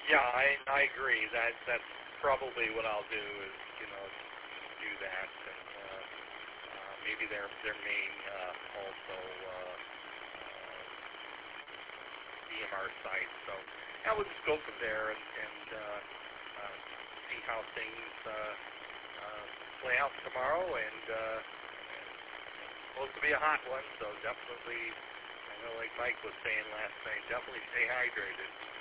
Yeah, I agree. That's probably what I'll do is do that, and maybe their main also DMR site. So yeah, we'll just go from there see how things play out tomorrow, and supposed to be a hot one, so definitely. I know, like Mike was saying last night, definitely stay hydrated.